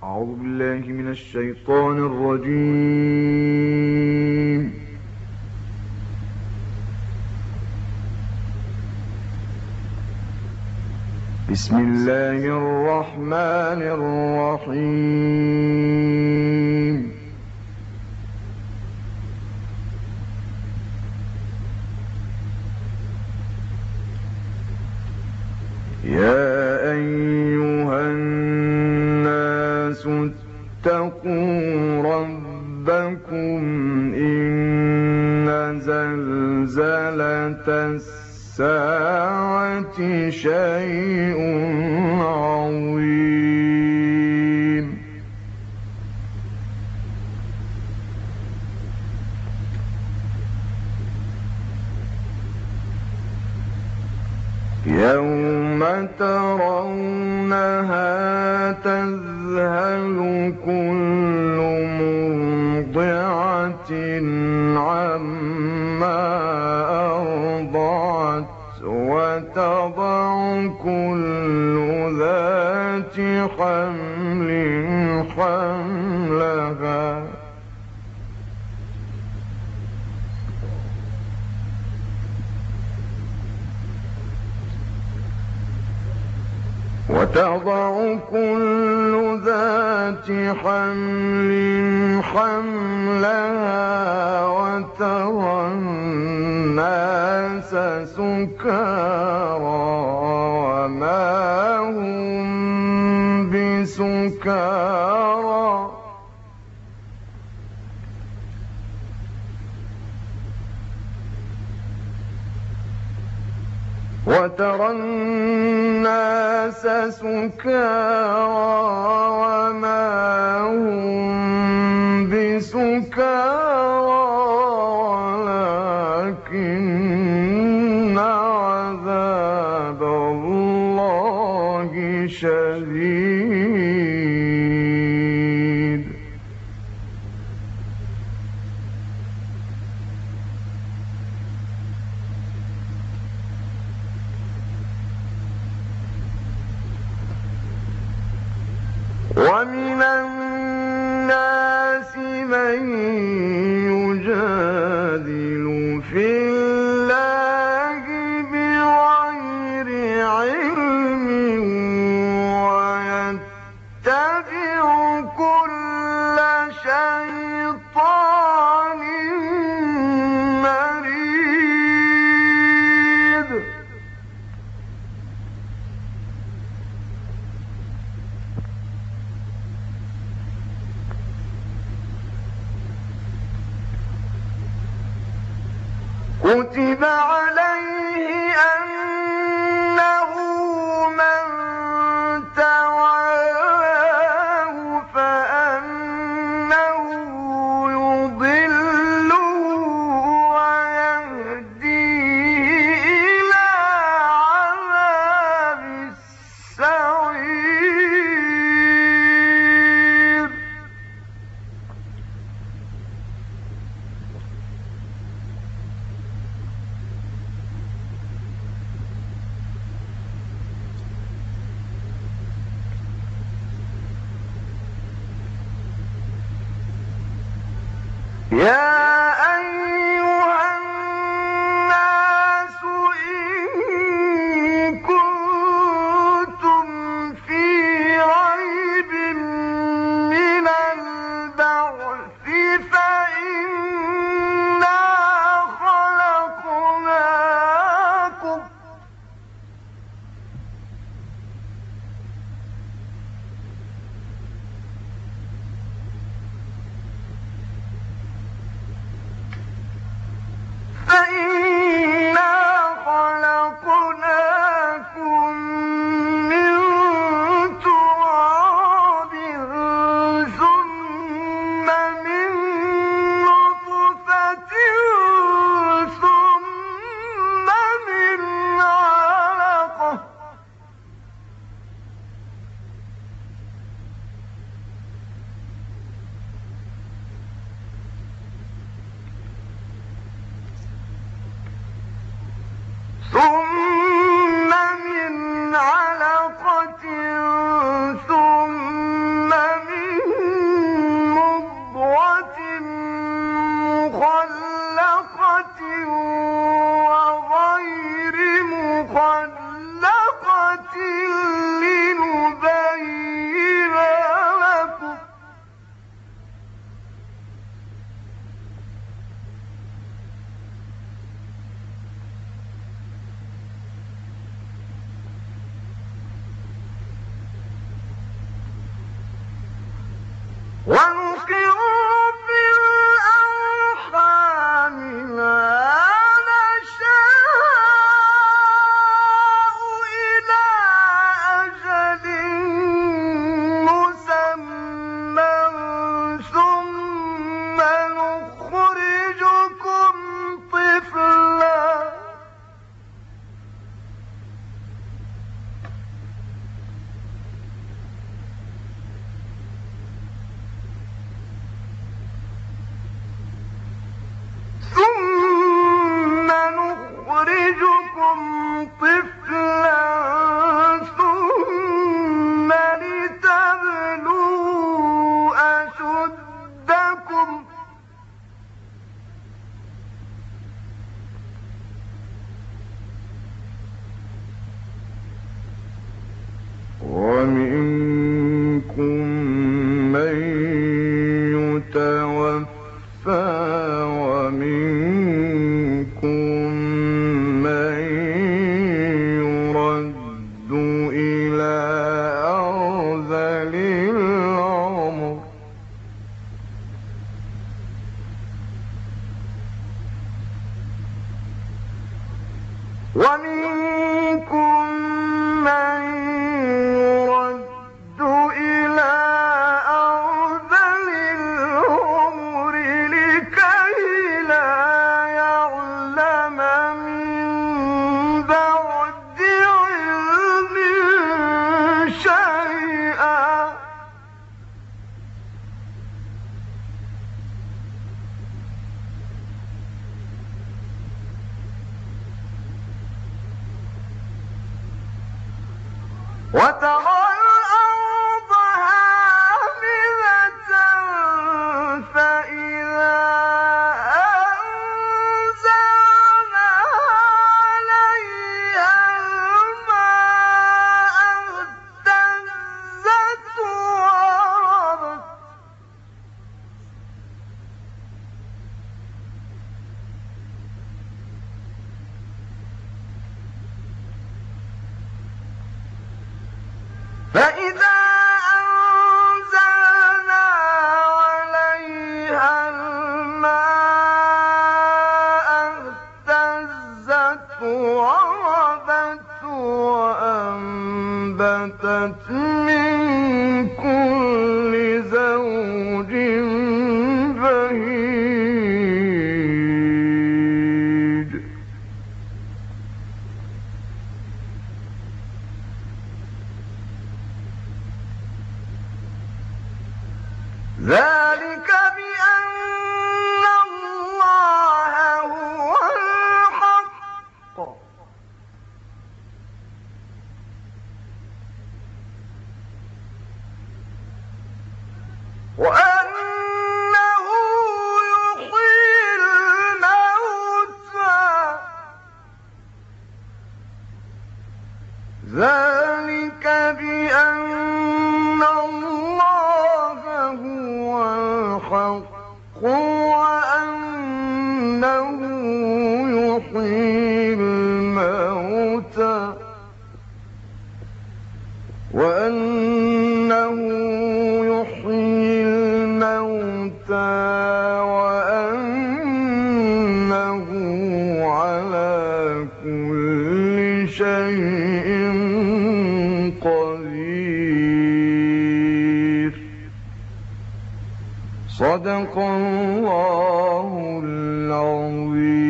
أعوذ بالله من الشيطان الرجيم. بسم الله الرحمن الرحيم. يا أيها الناس اتقوا ربكم إن زلزلة الساعة شيء عظيم. يوم ترونها تذهل كل مرضعة عما أرضعت وتضع كل ذات حمل حملها وترى الناس سكارى وما هم بسكارى ولكن عذاب الله شديد. ومن الناس من يجادل في الله بغير علم ويتبع كل شيطان مريد. كتب عليه أنه من تواه فأنه يضله ويهديه إلى عذاب السعير. يا أيها الناس إن كنتم في ريب من البعث فإنا خلقناكم من تراب ثم من نطفة ثم من علقة ثم من علقة ثم من ونقر في الأرحام ما نشاء إلى أجل مسمى ثم نخرجكم طفلا ثم لتبلوا أشدكم ومنكم من يتوفى ومنكم من يرد إلى أرذل العمر ومنكم من يرد إلى أرذل العمر لكي لا يعلم من بعد علم شيئا وترى الأرض هامدة فإذا أنزلنا عليها الماء اهتزت وربت فإذا أنزلنا عليها الماء اهتزت وربت وأنبتت من كل زوج بهيج ذلك بأن الله هو الحق وأنه يحيي الموتى ذلك بأن الله هو الحق وأنه يحيي الموتى وأنه على كل شيء قدير. صدق الله العظيم.